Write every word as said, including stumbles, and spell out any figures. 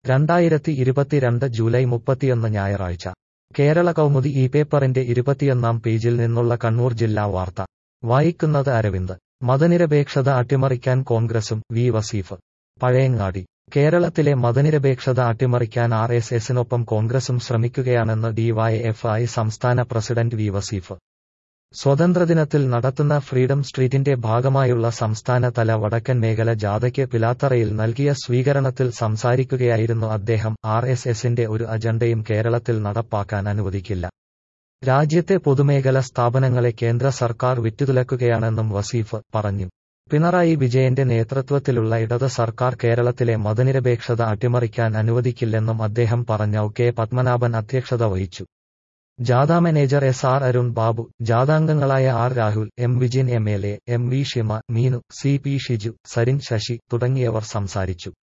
രണ്ടായിരത്തി ഇരുപത്തിരണ്ട് ജൂലൈ മുപ്പത്തിയൊന്ന് ഞായറാഴ്ച കേരള കൗമുദി ഈ പേപ്പറിന്റെ ഇരുപത്തിയൊന്നാം പേജിൽ നിന്നുള്ള കണ്ണൂർ ജില്ലാ വാർത്ത വായിക്കുന്നത് അരവിന്ദ്. മതനിരപേക്ഷത അട്ടിമറിക്കാൻ കോൺഗ്രസും വി വസീഫ്. പഴയങ്ങാടി. കേരളത്തിലെ മതനിരപേക്ഷത അട്ടിമറിക്കാൻ ആർ എസ് എസിനൊപ്പം കോൺഗ്രസും ശ്രമിക്കുകയാണെന്ന് ഡി വൈ എഫ് ഐ സംസ്ഥാന പ്രസിഡന്റ് വി വസീഫ്. സ്വാതന്ത്ര്യദിനത്തിൽ നടത്തുന്ന ഫ്രീഡം സ്ട്രീറ്റിന്റെ ഭാഗമായുള്ള സംസ്ഥാനതല വടക്കൻ മേഖല ജാഥയ്ക്ക് പിലാത്തറയിൽ നൽകിയ സ്വീകരണത്തിൽ സംസാരിക്കുകയായിരുന്നു അദ്ദേഹം. ആർ എസ് എസിന്റെ ഒരു അജണ്ടയും കേരളത്തിൽ നടപ്പാക്കാൻ അനുവദിക്കില്ല. രാജ്യത്തെ പൊതുമേഖല സ്ഥാപനങ്ങളെ കേന്ദ്ര സർക്കാർ വിറ്റുതുലക്കുകയാണെന്നും വസീഫ് പറഞ്ഞു. പിണറായി വിജയന്റെ നേതൃത്വത്തിലുള്ള ഇടത് സർക്കാർ കേരളത്തിലെ മതനിരപേക്ഷത അട്ടിമറിക്കാൻ അനുവദിക്കില്ലെന്നും അദ്ദേഹം പറഞ്ഞു. കെ പത്മനാഭൻ അധ്യക്ഷത വഹിച്ചു. ജാഥ manager S R Arun Babu, ജാഥാംഗങ്ങളായ R Rahul, M Vijin M L A, M V Shima, Meenu, C P Shiju, Sarin Sasi തുടങ്ങിയവർ സംസാരിച്ചു.